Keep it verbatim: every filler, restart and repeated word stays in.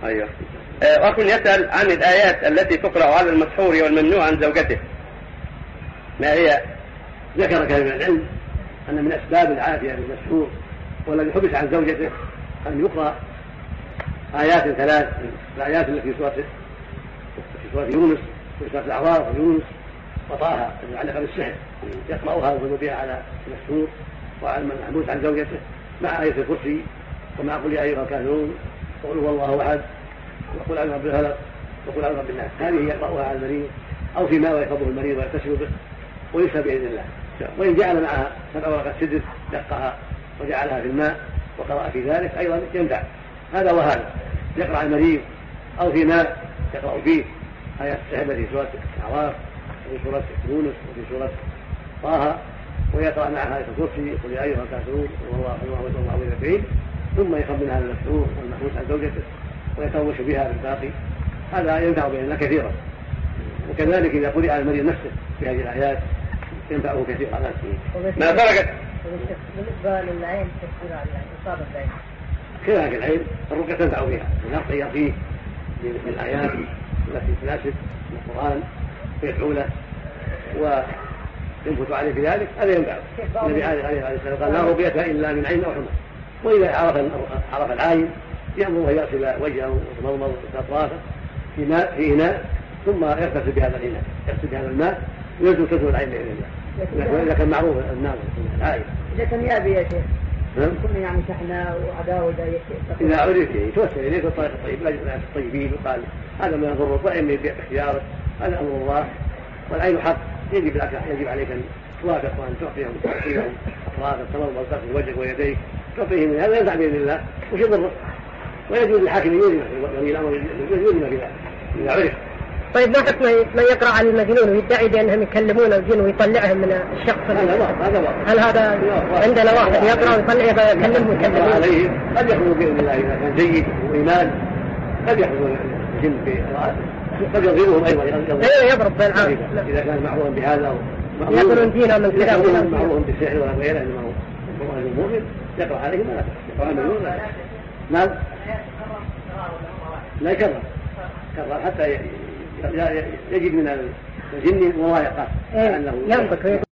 أيوه. أخ يسأل عن الآيات التي تقرأ على المسحور والممنوع عن زوجته، ما هي؟ ذكر كلام العلم أن من أسباب العافية للمسحور والذي حبس عن زوجته أن يقرأ آيات ثلاث، الآيات التي في سورة في سورة يونس في سورة الأعراف ويونس وطه المتعلقة بالسحر، يقرأها ويقول بها على المسحور وعلى من محبوس عن زوجته، مع آية الكرسي ومع قل يا أيها الكافرون وقل هو الله أحد وقل أعوذ برب الفلق وقل أعوذ برب الناس. هذه يقرأها على المريض أو فيما يحفظه المريض ويغتسل به ويشفى بإذن الله. وإن جعل معها سبع ورقات سدر دقها وجعلها في الماء وقرأ في ذلك أيضا ينفع. هذا وهذا يقرأ المريض أو في ماء يقرأ فيه آيات السحر في سورة الأعراف وفي سورة يونس وفي سورة طه، ويقرأ معها آية الكرسي يقول يا أيها الكافرون والله الله ويكفيه، ثم يخرج منها المسحور والمحبوس عن زوجته ويتوش بها بالباقي. هذا ينفع بيننا كثيرا. وكذلك إذا قرئ على المريض نفسه في هذه الآيات ينفعه كثيرا. ما درجة بالنسبة للعين تفسير على إصابة العين؟ كذلك العين الرقية تنفع فيها، يقرأ فيه من الآيات التي تناسب القرآن ويدعو له وينفت عليه في ذلك، هذا ينفع. النبي عليه الصلاة والسلام قال لا رقية إلا من عين أو حمى. وإذا عرف عرف العين يأمره أن يغسل وجهه ويتمضمض أطرافه في ماء في إناء ثم يغتسل بهذا الإناء، يغسل بهذا الماء ويجوز تدخل العين بإذن الله. إذا كان معروف الناس العين. إذا كان يأبي يا شيخ كنا يعني شحناء وعداوة إذا عرف يتوسل إليه بالطريق الطيب لا يجب الناس الطيبين وقال هذا ما يضر وإن يبيع باختياره، هذا أمر الله والعين حق يجب يجب عليك أن توافق وأن تعطيهم تعطيهم أطراف التمضمض وتغسل وجهك ويديك تعطيهم، هذا ينفع بإذن الله وش يضره، ويجوز للحاكم يجوز ولي الأمر يجوز ما في ذلك إذا عرف. طيب ما حكم من يقرأ على المجنون ويدعي بأنهم يكلمون الجن ويطلعهم من الشخص؟ هذا واحد هذا واحد. هل هذا عندنا واحد يقرأ ويطلع يكلمهم ويكلمون عليه؟ قد يخرج بإذن الله إذا كان جيد وإيمان، قد يخرج الجن في قد يضربهم أيضا يضرب بالعام إذا كان معروفا بهذا يقولون دينا من كذا معروفا بالسحر ولا غيره إنه القرآن المؤمن يقرأ عليه ما لا يقرأ المؤمن لا نعم لا يكرر كرر حتى يجد من الجن والله يقال ينطق